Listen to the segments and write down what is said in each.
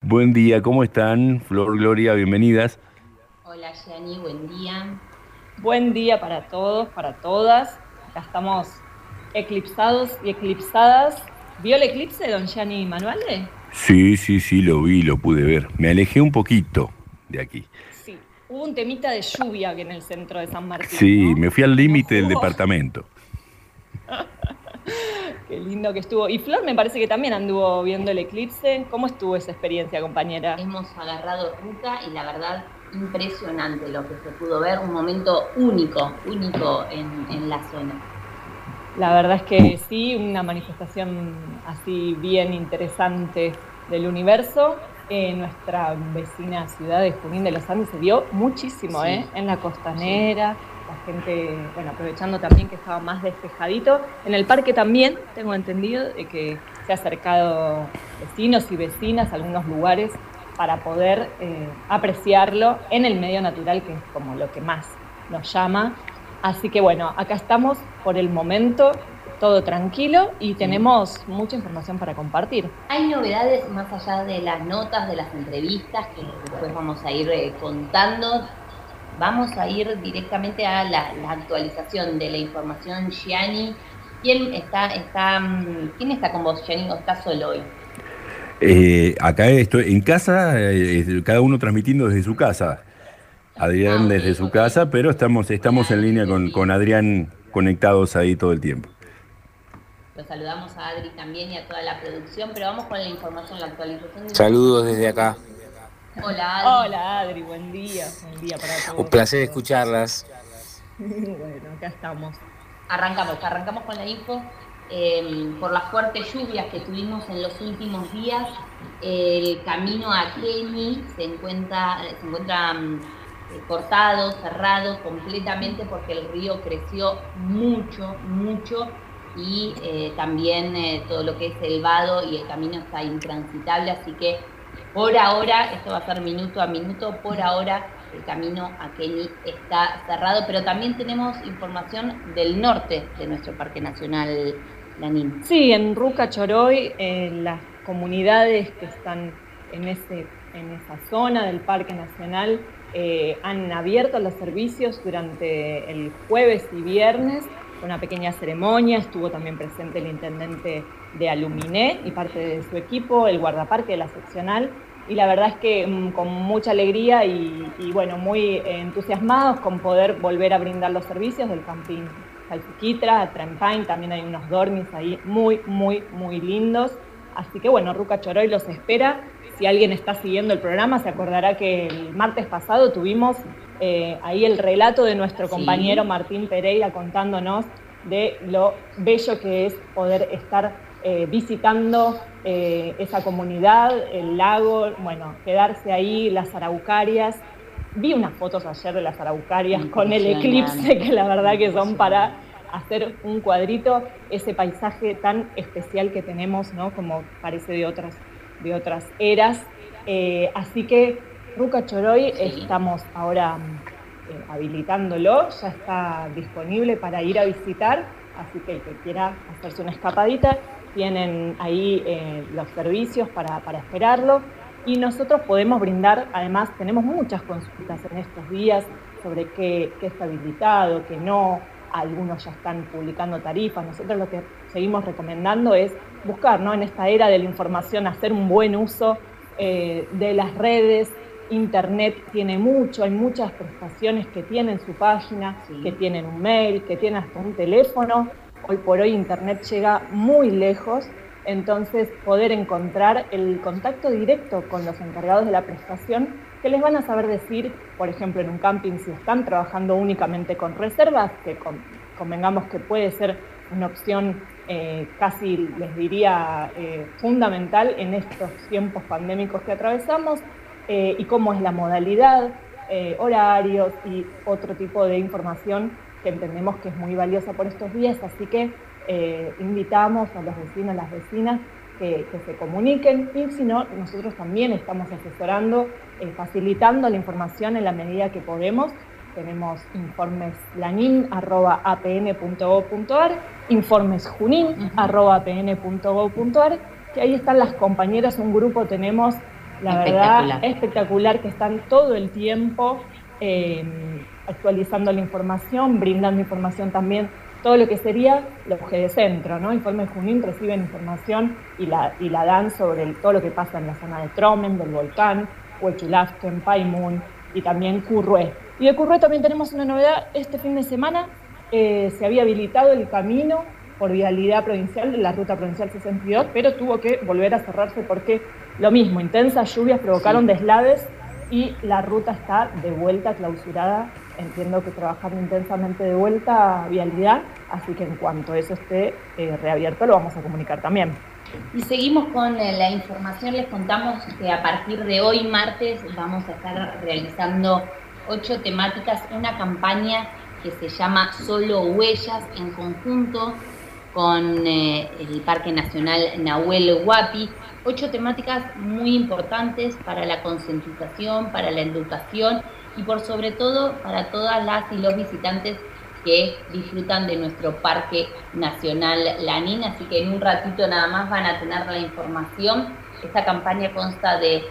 Buen día, ¿cómo están? Flor, Gloria, bienvenidas. Hola, Gianni, buen día. Buen día para todos, para todas. Acá estamos eclipsados y eclipsadas. ¿Vio el eclipse, don Gianni Manuale? Sí, sí, sí, lo vi, lo pude ver. Me alejé un poquito de aquí. Sí. Hubo un temita de lluvia que en el centro de San Martín, Sí, ¿no? me fui al Que no límite del estuvo. departamento. Qué lindo que estuvo. Y Flor me parece que también anduvo viendo el eclipse. ¿Cómo estuvo esa experiencia, compañera? Hemos agarrado ruta y la verdad, impresionante lo que se pudo ver, un momento único, único en la zona. La verdad es Uh, que sí, una manifestación así bien interesante del universo. Nuestra vecina ciudad de Junín de los Andes se vio muchísimo, Sí, ¿eh? En la sí. costanera, la gente, bueno, aprovechando también que estaba más despejadito. En el parque también tengo entendido de que se ha acercado vecinos y vecinas a algunos lugares para poder apreciarlo en el medio natural, que es como lo que más nos llama. Así que bueno, acá estamos por el momento, todo tranquilo y Sí. tenemos mucha información para compartir. Hay novedades más allá de las notas, de las entrevistas que después vamos a ir contando. Vamos a ir directamente a la actualización de la información, Gianni. ¿Quién está con vos, Gianni, o estás solo hoy? Acá estoy en casa, cada uno transmitiendo desde su casa. Ah, Adrián ok, desde su ok. casa, pero Hola estamos en Adri, línea buen con día. Adrián conectados ahí todo el tiempo. Los saludamos a Adri también y a toda la producción, pero vamos con la información, la actualización de Saludos información desde porque... acá. Hola Adri. Hola Adri, buen día para Un todos y placer todas. escucharlas. Bueno, acá estamos. Arrancamos con la info. Por las fuertes lluvias que tuvimos en los últimos días, el camino a Keni se encuentra cortado, cerrado completamente porque el río creció mucho, mucho y también todo lo que es el vado y el camino está intransitable, así que por ahora, esto va a ser minuto a minuto, por ahora el camino a Keni está cerrado, pero también tenemos información del norte de nuestro Parque Nacional Lanín. Sí, en Ruca Choroy, las comunidades que están en esa zona del Parque Nacional han abierto los servicios durante el jueves y viernes, una pequeña ceremonia, estuvo también presente el intendente de Aluminé y parte de su equipo, el guardaparque de la seccional, y la verdad es que con mucha alegría y bueno, muy entusiasmados con poder volver a brindar los servicios del camping Calfuquitra, Trempain, también hay unos dormis ahí muy, muy, muy lindos. Así que bueno, Ruca Choroy los espera. Si alguien está siguiendo el programa, se acordará que el martes pasado tuvimos ahí el relato de nuestro compañero Sí, Martín Pereira contándonos de lo bello que es poder estar visitando esa comunidad, el lago, bueno, quedarse ahí, las araucarias. Vi unas fotos ayer de las araucarias con el eclipse, impresionante, que la verdad que son para impresionante. hacer un cuadrito, ese paisaje tan especial que tenemos, ¿no? Como parece de otras eras. Así que Ruca Choroy Sí. estamos ahora habilitándolo, ya está disponible para ir a visitar, así que el que quiera hacerse una escapadita, tienen ahí los servicios para esperarlo. Y nosotros podemos brindar, además, tenemos muchas consultas en estos días sobre qué está habilitado, qué no. Algunos ya están publicando tarifas. Nosotros lo que seguimos recomendando es buscar, ¿no? En esta era de la información, hacer un buen uso de las redes. Internet tiene mucho, hay muchas prestaciones que tienen su página, que Sí. tienen un mail, que tienen hasta un teléfono. Hoy por hoy Internet llega muy lejos, entonces poder encontrar el contacto directo con los encargados de la prestación que les van a saber decir, por ejemplo, en un camping, si están trabajando únicamente con reservas, que convengamos que puede ser una opción casi, les diría, fundamental en estos tiempos pandémicos que atravesamos, y cómo es la modalidad, horarios y otro tipo de información que entendemos que es muy valiosa por estos días, así que invitamos a los vecinos, a las vecinas que se comuniquen y si no, nosotros también estamos asesorando, facilitando la información en la medida que podemos. Tenemos informes lanin@apn.gov.ar, informes Uh -huh. junin@apn.gov.ar, que ahí están las compañeras, un grupo tenemos La verdad, espectacular, que están todo el tiempo actualizando la información, brindando información también, todo lo que sería los de centro, ¿no? Informe Junín reciben información y la dan sobre todo lo que pasa en la zona de Tromen, del volcán, Huechulafken, Paimun y también Currué. Y de Currué también tenemos una novedad. Este fin de semana se había habilitado el camino por vialidad provincial de la ruta provincial 62, pero tuvo que volver a cerrarse porque lo mismo, intensas lluvias provocaron deslaves y la ruta está de vuelta clausurada. Entiendo que trabajando intensamente de vuelta a vialidad, así que en cuanto eso esté reabierto lo vamos a comunicar también. Y seguimos con la información. Les contamos que a partir de hoy, martes, vamos a estar realizando 8 temáticas, una campaña que se llama Solo Huellas, en conjunto con el Parque Nacional Nahuel Huapi. 8 temáticas muy importantes para la concientización, para la educación y por sobre todo para todas las y los visitantes que disfrutan de nuestro Parque Nacional Lanín. Así que en un ratito nada más van a tener la información. Esta campaña consta de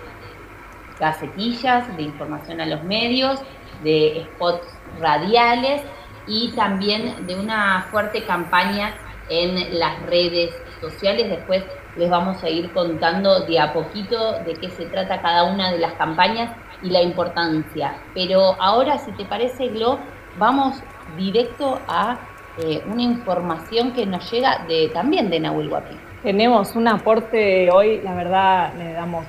gacetillas, de información a los medios, de spots radiales y también de una fuerte campaña en las redes sociales. Después les vamos a ir contando de a poquito de qué se trata cada una de las campañas y la importancia. Pero ahora, si te parece, Glo, vamos directo a una información que nos llega también de Nahuel Huapi. Tenemos un aporte hoy, la verdad, le damos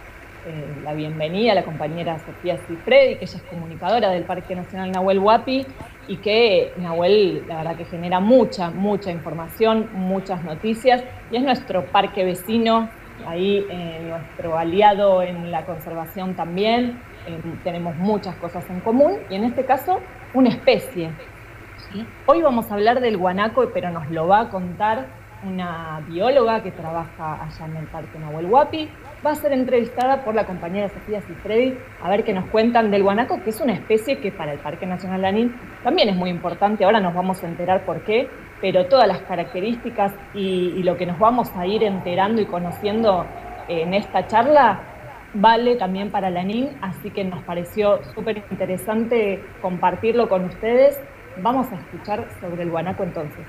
la bienvenida a la compañera Sofía Cifredi, que ella es comunicadora del Parque Nacional Nahuel Huapi, y que Nahuel, la verdad que genera mucha información, muchas noticias, y es nuestro parque vecino, ahí nuestro aliado en la conservación también, tenemos muchas cosas en común, y en este caso, una especie. ¿Sí? Hoy vamos a hablar del guanaco, pero nos lo va a contar una bióloga que trabaja allá en el Parque Nahuel Huapi. Va a ser entrevistada por la compañera Sofía Cifredi, a ver qué nos cuentan del guanaco, que es una especie que para el Parque Nacional Lanín también es muy importante. Ahora nos vamos a enterar por qué, pero todas las características y lo que nos vamos a ir enterando y conociendo en esta charla vale también para Lanín, así que nos pareció súper interesante compartirlo con ustedes. Vamos a escuchar sobre el guanaco entonces.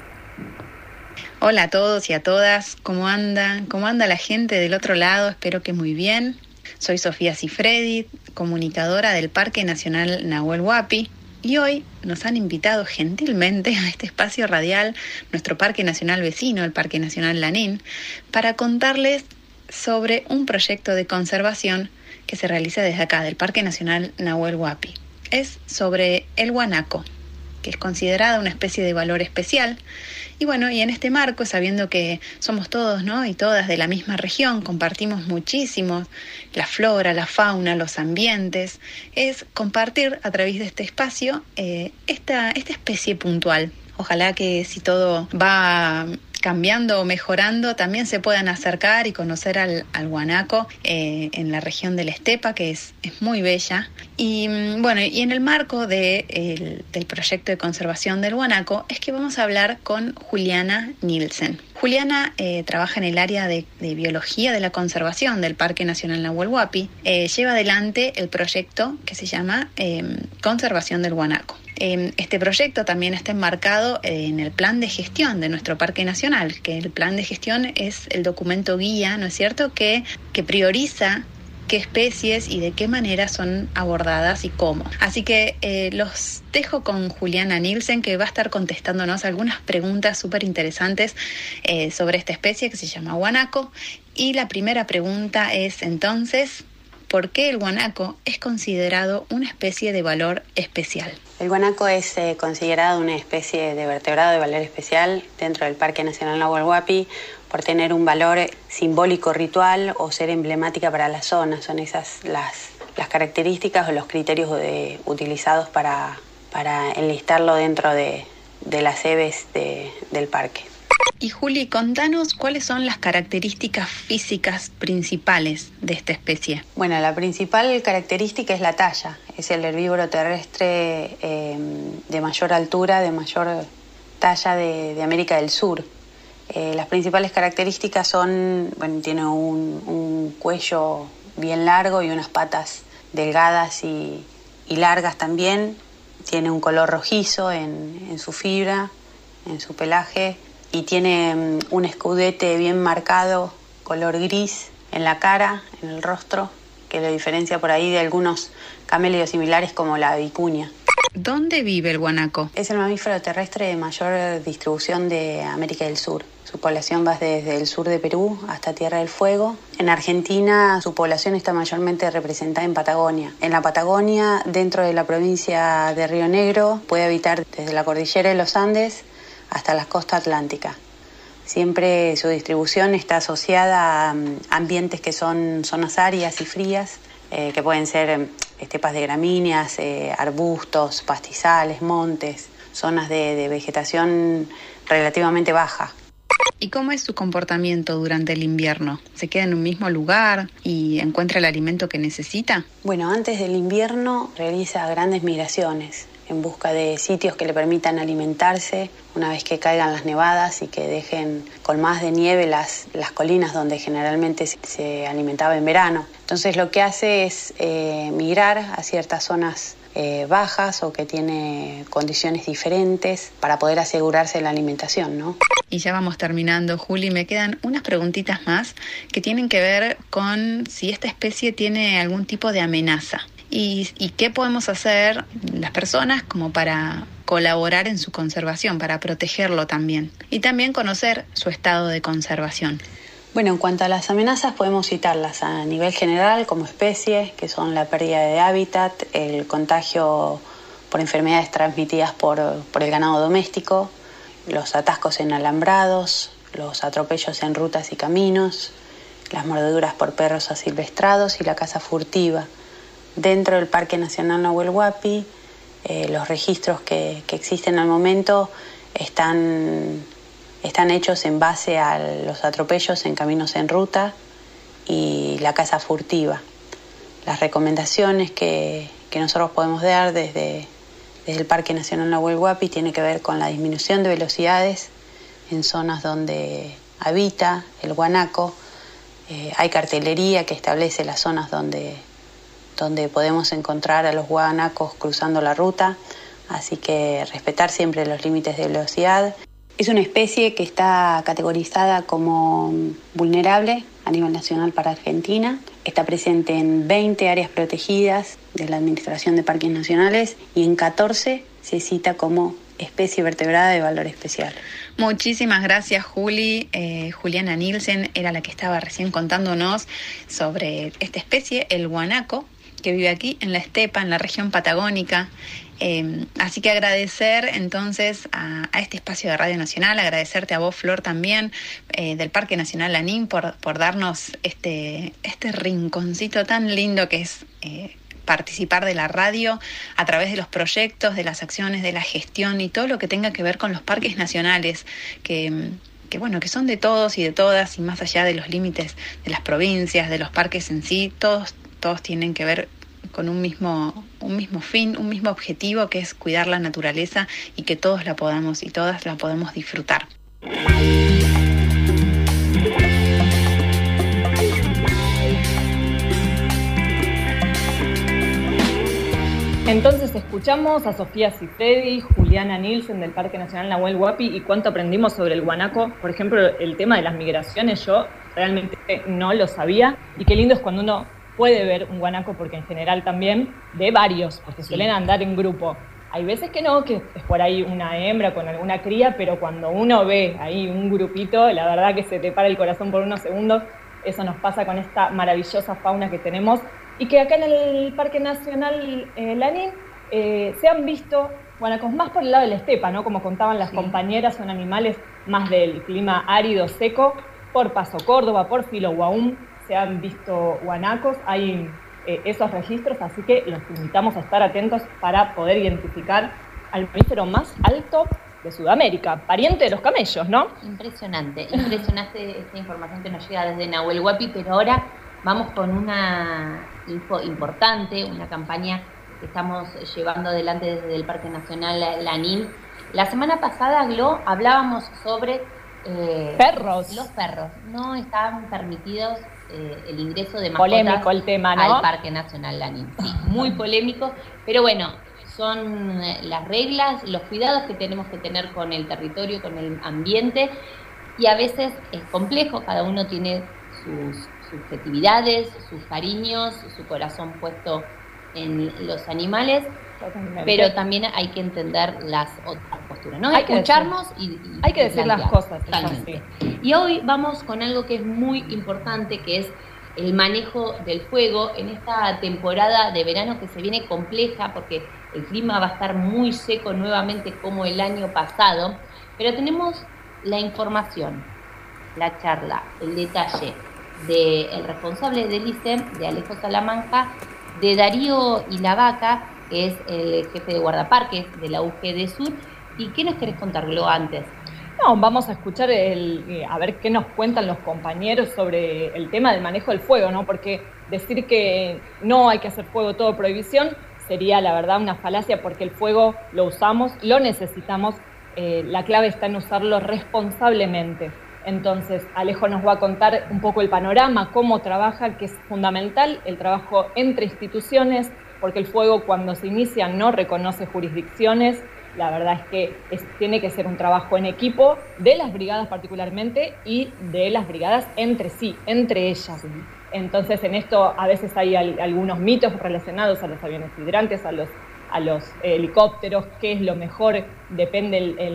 Hola a todos y a todas, ¿cómo andan? ¿Cómo anda la gente del otro lado? Espero que muy bien. Soy Sofía Cifredi, comunicadora del Parque Nacional Nahuel Huapi, y hoy nos han invitado gentilmente a este espacio radial, nuestro Parque Nacional vecino, el Parque Nacional Lanín, para contarles sobre un proyecto de conservación que se realiza desde acá, del Parque Nacional Nahuel Huapi. Es sobre el guanaco, que es considerada una especie de valor especial. Y bueno, y en este marco, sabiendo que somos todos, ¿no?, y todas de la misma región, compartimos muchísimo la flora, la fauna, los ambientes, es compartir a través de este espacio esta especie puntual. Ojalá que si todo va cambiando o mejorando, también se puedan acercar y conocer al guanaco en la región de la Estepa, que es muy bella. Y bueno, y en el marco del proyecto de conservación del guanaco es que vamos a hablar con Juliana Nielsen. Juliana trabaja en el área de biología de la conservación del Parque Nacional Nahuel Huapi. Lleva adelante el proyecto que se llama Conservación del Guanaco. Este proyecto también está enmarcado en el plan de gestión de nuestro Parque Nacional, que el plan de gestión es el documento guía, ¿no es cierto?, que prioriza qué especies y de qué manera son abordadas y cómo. Así que los dejo con Juliana Nielsen, que va a estar contestándonos algunas preguntas súper interesantes sobre esta especie que se llama guanaco. Y la primera pregunta es entonces, ¿por qué el guanaco es considerado una especie de valor especial? El guanaco es considerado una especie de vertebrado de valor especial dentro del Parque Nacional Nahuel Huapi por tener un valor simbólico ritual o ser emblemática para la zona. Son esas las características o los criterios utilizados para enlistarlo dentro de las EBES del parque. Y Juli, contanos cuáles son las características físicas principales de esta especie. Bueno, la principal característica es la talla. Es el herbívoro terrestre de mayor altura, de mayor talla de América del Sur. Las principales características son, bueno, tiene un cuello bien largo y unas patas delgadas y largas también. Tiene un color rojizo en su fibra, en su pelaje, y tiene un escudete bien marcado, color gris, en la cara, en el rostro, que lo diferencia por ahí de algunos camélidos similares como la vicuña. ¿Dónde vive el guanaco? Es el mamífero terrestre de mayor distribución de América del Sur. Su población va desde el sur de Perú hasta Tierra del Fuego. En Argentina, su población está mayormente representada en Patagonia. En la Patagonia, dentro de la provincia de Río Negro, puede habitar desde la cordillera de los Andes hasta la costa atlántica. Siempre su distribución está asociada a ambientes que son zonas áridas y frías, que pueden ser estepas de gramíneas, arbustos, pastizales, montes, zonas de vegetación relativamente baja. ¿Y cómo es su comportamiento durante el invierno? ¿Se queda en un mismo lugar y encuentra el alimento que necesita? Bueno, antes del invierno realiza grandes migraciones en busca de sitios que le permitan alimentarse una vez que caigan las nevadas y que dejen colmadas de nieve las colinas donde generalmente se alimentaba en verano. Entonces lo que hace es migrar a ciertas zonas bajas o que tiene condiciones diferentes para poder asegurarse la alimentación, ¿no? Y ya vamos terminando, Juli. Me quedan unas preguntitas más que tienen que ver con si esta especie tiene algún tipo de amenaza. ¿Y qué podemos hacer las personas como para colaborar en su conservación, para protegerlo también? Y también conocer su estado de conservación. Bueno, en cuanto a las amenazas, podemos citarlas a nivel general como especie, que son la pérdida de hábitat, el contagio por enfermedades transmitidas por el ganado doméstico, los atascos en alambrados, los atropellos en rutas y caminos, las mordeduras por perros asilvestrados y la caza furtiva. Dentro del Parque Nacional Nahuel Huapi, los registros que existen al momento están hechos en base a los atropellos en caminos en ruta y la caza furtiva. Las recomendaciones que nosotros podemos dar desde el Parque Nacional Nahuel Huapi tiene que ver con la disminución de velocidades en zonas donde habita el guanaco. Hay cartelería que establece las zonas donde podemos encontrar a los guanacos cruzando la ruta, así que respetar siempre los límites de velocidad. Es una especie que está categorizada como vulnerable a nivel nacional para Argentina. Está presente en 20 áreas protegidas de la Administración de Parques Nacionales y en 14 se cita como especie vertebrada de valor especial. Muchísimas gracias, Juli. Juliana Nielsen era la que estaba recién contándonos sobre esta especie, el guanaco, que vive aquí en la estepa, en la región patagónica. Así que agradecer entonces a este espacio de Radio Nacional, agradecerte a vos, Flor, también del Parque Nacional Lanín por darnos este rinconcito tan lindo que es participar de la radio a través de los proyectos, de las acciones, de la gestión y todo lo que tenga que ver con los parques nacionales que son de todos y de todas, y más allá de los límites de las provincias, de los parques en sí, todos tienen que ver con un mismo fin, un mismo objetivo, que es cuidar la naturaleza y que todos la podamos y todas la podemos disfrutar. Entonces escuchamos a Sofía Cifredi, Juliana Nielsen del Parque Nacional Nahuel Huapi y cuánto aprendimos sobre el guanaco. Por ejemplo, el tema de las migraciones yo realmente no lo sabía, y qué lindo es cuando uno puede ver un guanaco, porque en general también ve varios, porque suelen andar en grupo. Hay veces que no, que es por ahí una hembra con alguna cría, pero cuando uno ve ahí un grupito, la verdad que se te para el corazón por unos segundos. Eso nos pasa con esta maravillosa fauna que tenemos y que acá en el Parque Nacional Lanín se han visto guanacos más por el lado de la estepa, ¿no? Como contaban las compañeras, son animales más del clima árido, seco. Por Paso Córdoba, por Filo Guaum se han visto guanacos, hay esos registros, así que los invitamos a estar atentos para poder identificar al mamífero más alto de Sudamérica, pariente de los camellos, ¿no? Impresionante esta información que nos llega desde Nahuel Huapi, pero ahora vamos con una info importante, una campaña que estamos llevando adelante desde el Parque Nacional Lanín. La semana pasada, Glo, hablábamos sobre perros. Los perros no estaban permitidos el ingreso de mascotas polémico el tema, ¿no? al Parque Nacional Lanín. Sí, muy polémico, pero bueno, son las reglas, los cuidados que tenemos que tener con el territorio, con el ambiente, y a veces es complejo, cada uno tiene sus subjetividades, sus cariños, su corazón puesto en los animales, Totalmente. pero también hay que entender las otras posturas, ¿no? Hay que Escucharnos hay que decir las cosas. Totalmente. Y hoy vamos con algo que es muy importante, que es el manejo del fuego en esta temporada de verano que se viene compleja porque el clima va a estar muy seco nuevamente como el año pasado, pero tenemos la información, la charla, el detalle del responsable del ICE, de Alejo Salamanca, de Darío Ilavaca, que es el jefe de guardaparques de la UGD Sur. ¿Y qué nos querés contar, Glo, antes? No, vamos a escuchar a ver qué nos cuentan los compañeros sobre el tema del manejo del fuego, ¿no? Porque decir que no hay que hacer fuego todo prohibición sería, la verdad, una falacia, porque el fuego lo usamos, lo necesitamos, la clave está en usarlo responsablemente. Entonces, Alejo nos va a contar un poco el panorama, cómo trabaja, que es fundamental el trabajo entre instituciones, porque el fuego cuando se inicia no reconoce jurisdicciones. La verdad es que tiene que ser un trabajo en equipo, de las brigadas particularmente y de las brigadas entre sí, entre ellas. Entonces, en esto a veces hay algunos mitos relacionados a los aviones hidrantes, a los helicópteros, qué es lo mejor, depende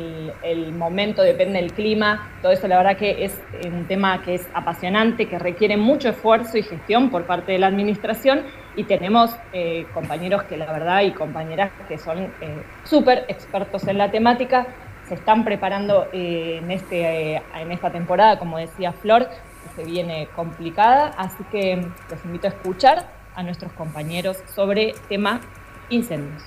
el momento, depende el clima. Todo eso la verdad que es un tema que es apasionante, que requiere mucho esfuerzo y gestión por parte de la administración, y tenemos compañeros que la verdad y compañeras que son súper expertos en la temática. Se están preparando en esta temporada, como decía Flor, que se viene complicada, así que los invito a escuchar a nuestros compañeros sobre tema incendios.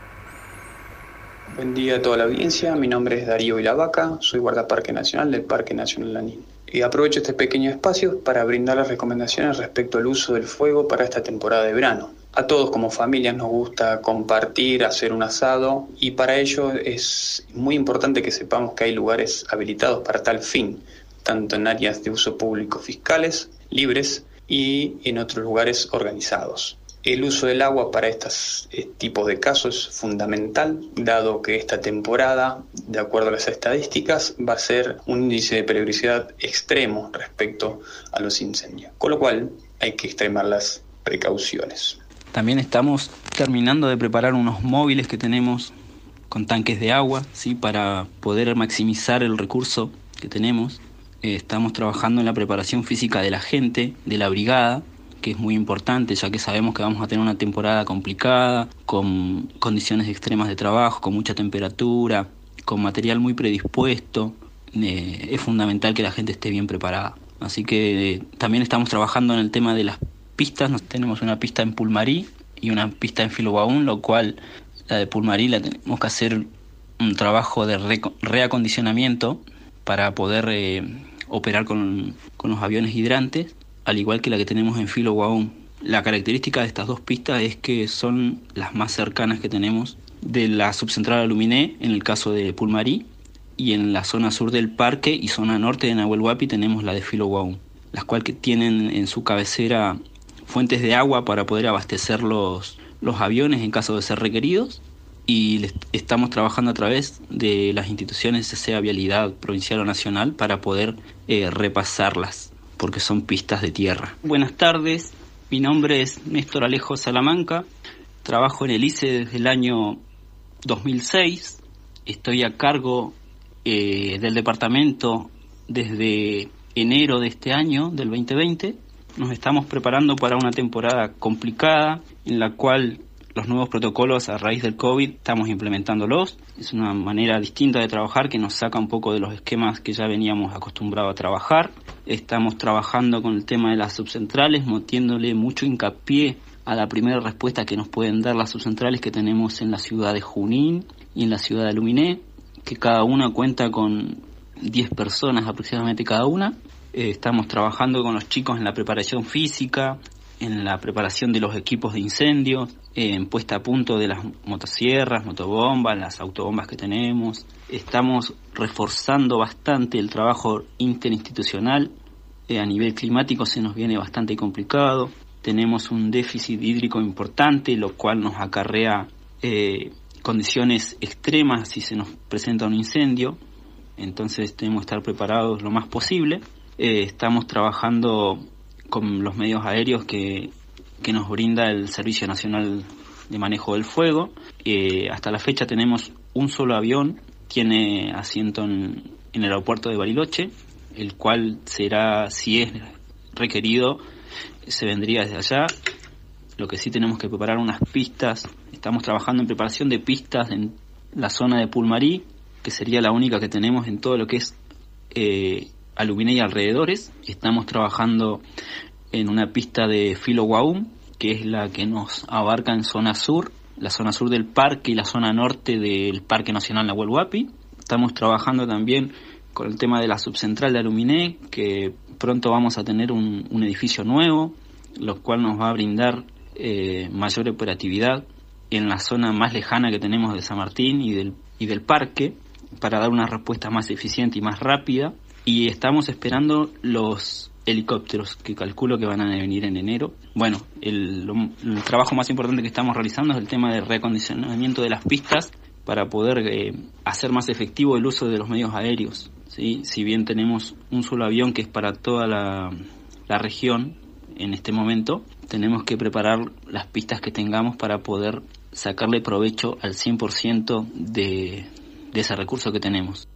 Buen día a toda la audiencia, mi nombre es Darío Ilavaca, soy guardaparque nacional del Parque Nacional Lanín. Y aprovecho este pequeño espacio para brindar las recomendaciones respecto al uso del fuego para esta temporada de verano. A todos como familias nos gusta compartir, hacer un asado, y para ello es muy importante que sepamos que hay lugares habilitados para tal fin, tanto en áreas de uso público fiscales, libres, y en otros lugares organizados. El uso del agua para estos tipos de casos es fundamental, dado que esta temporada, de acuerdo a las estadísticas, va a ser un índice de peligrosidad extremo respecto a los incendios, con lo cual hay que extremar las precauciones. También estamos terminando de preparar unos móviles que tenemos con tanques de agua, ¿sí? Para poder maximizar el recurso que tenemos. Estamos trabajando en la preparación física de la gente, de la brigada, que es muy importante, ya que sabemos que vamos a tener una temporada complicada, con condiciones extremas de trabajo, con mucha temperatura, con material muy predispuesto. Es fundamental que la gente esté bien preparada. Así que también estamos trabajando en el tema de las pistas. Tenemos una pista en Pulmarí y una pista en Filoguaún, lo cual la de Pulmarí la tenemos que hacer un trabajo de reacondicionamiento para poder operar con los aviones hidrantes, al igual que la que tenemos en Filoguaún. La característica de estas dos pistas es que son las más cercanas que tenemos de la subcentral a Luminé, en el caso de Pulmarí, y en la zona sur del parque y zona norte de Nahuel Huapi tenemos la de Filoguaún, las cuales tienen en su cabecera fuentes de agua para poder abastecer los aviones en caso de ser requeridos, y estamos trabajando a través de las instituciones, sea Vialidad Provincial o Nacional, para poder repasarlas, porque son pistas de tierra. Buenas tardes, mi nombre es Néstor Alejo Salamanca, trabajo en el ICE desde el año 2006, estoy a cargo del departamento desde enero de este año, del 2020. Nos estamos preparando para una temporada complicada, en la cual los nuevos protocolos a raíz del COVID estamos implementándolos. Es una manera distinta de trabajar que nos saca un poco de los esquemas que ya veníamos acostumbrados a trabajar. Estamos trabajando con el tema de las subcentrales, metiéndole mucho hincapié a la primera respuesta que nos pueden dar las subcentrales que tenemos en la ciudad de Junín y en la ciudad de Luminé, que cada una cuenta con 10 personas aproximadamente cada una. Estamos trabajando con los chicos en la preparación física, en la preparación de los equipos de incendios, en puesta a punto de las motosierras, motobombas, las autobombas que tenemos. Estamos reforzando bastante el trabajo interinstitucional a nivel climático se nos viene bastante complicado. Tenemos un déficit hídrico importante, lo cual nos acarrea condiciones extremas si se nos presenta un incendio. Entonces tenemos que estar preparados lo más posible. Estamos trabajando con los medios aéreos que nos brinda el Servicio Nacional de Manejo del Fuego. Hasta la fecha tenemos un solo avión, tiene asiento en el aeropuerto de Bariloche, el cual será, si es requerido, se vendría desde allá. Lo que sí tenemos que preparar unas pistas, estamos trabajando en preparación de pistas en la zona de Pulmarí, que sería la única que tenemos en todo lo que es Aluminé y alrededores. Estamos trabajando en una pista de Filo Guaum, que es la que nos abarca en zona sur, la zona sur del parque y la zona norte del Parque Nacional Nahuel Huapi. Estamos trabajando también con el tema de la subcentral de Aluminé, que pronto vamos a tener un edificio nuevo, lo cual nos va a brindar mayor operatividad en la zona más lejana que tenemos de San Martín y del parque, para dar una respuesta más eficiente y más rápida. Y estamos esperando los helicópteros, que calculo que van a venir en enero. Bueno, el trabajo más importante que estamos realizando es el tema de reacondicionamiento de las pistas para poder hacer más efectivo el uso de los medios aéreos, ¿sí? Si bien tenemos un solo avión que es para toda la región en este momento, tenemos que preparar las pistas que tengamos para poder sacarle provecho al 100% de ese recurso que tenemos.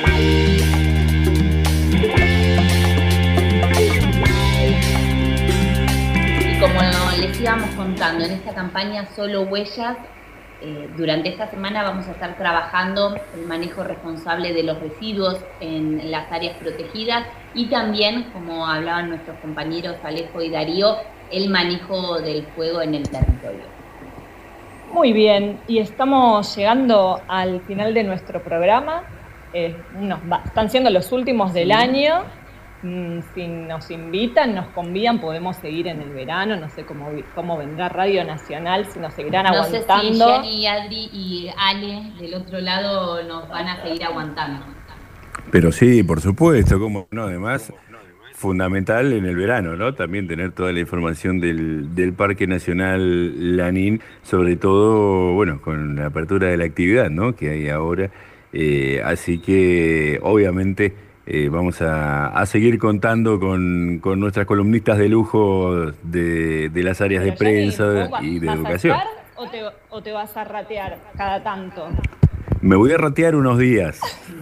Como les íbamos contando, en esta campaña Solo Huellas, durante esta semana vamos a estar trabajando el manejo responsable de los residuos en las áreas protegidas y también, como hablaban nuestros compañeros Alejo y Darío, el manejo del fuego en el territorio. Muy bien, y estamos llegando al final de nuestro programa. Están siendo los últimos del año. Si nos invitan, nos convidan, podemos seguir en el verano. No sé cómo vendrá Radio Nacional, si nos seguirán aguantando. No sé si Gianni, Adri y Ale del otro lado nos van a seguir aguantando. Pero sí, por supuesto, como no, además fundamental en el verano, ¿no? También tener toda la información del Parque Nacional Lanín, sobre todo, bueno, con la apertura de la actividad, ¿no? Que hay ahora. Así que, obviamente, vamos a seguir contando con nuestras columnistas de lujo de las áreas de prensa y de educación. ¿Vas a estar o te vas a ratear cada tanto? Me voy a ratear unos días.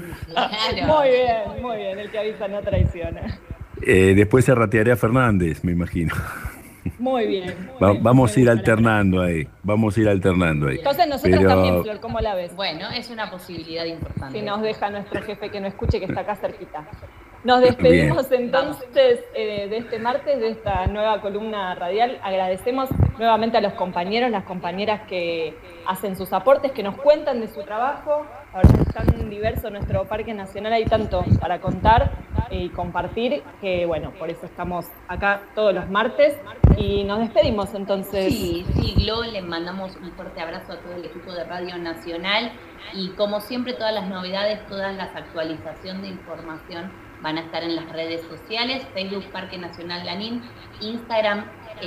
Claro. Muy bien, el que avisa no traiciona. Después se ratearé a Fernández, me imagino. Muy bien. Vamos a ir alternando ahí. Entonces nosotros también, Flor, ¿cómo la ves? Bueno, es una posibilidad importante. Si nos deja nuestro jefe que no escuche, que está acá cerquita. Nos despedimos entonces de este martes, de esta nueva columna radial. Agradecemos nuevamente a los compañeros, las compañeras que hacen sus aportes, que nos cuentan de su trabajo. La verdad es tan diverso nuestro Parque Nacional, hay tanto para contar y compartir, que bueno, por eso estamos acá todos los martes. Y nos despedimos entonces. Sí, Glo, les mandamos un fuerte abrazo a todo el equipo de Radio Nacional. Y como siempre, todas las novedades, todas las actualizaciones de información van a estar en las redes sociales: Facebook Parque Nacional Lanín, Instagram,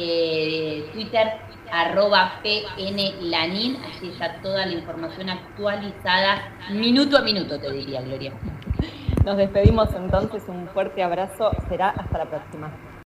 Twitter, @PNLanín. Allí está toda la información actualizada, minuto a minuto, te diría, Gloria. Nos despedimos entonces, un fuerte abrazo, será hasta la próxima.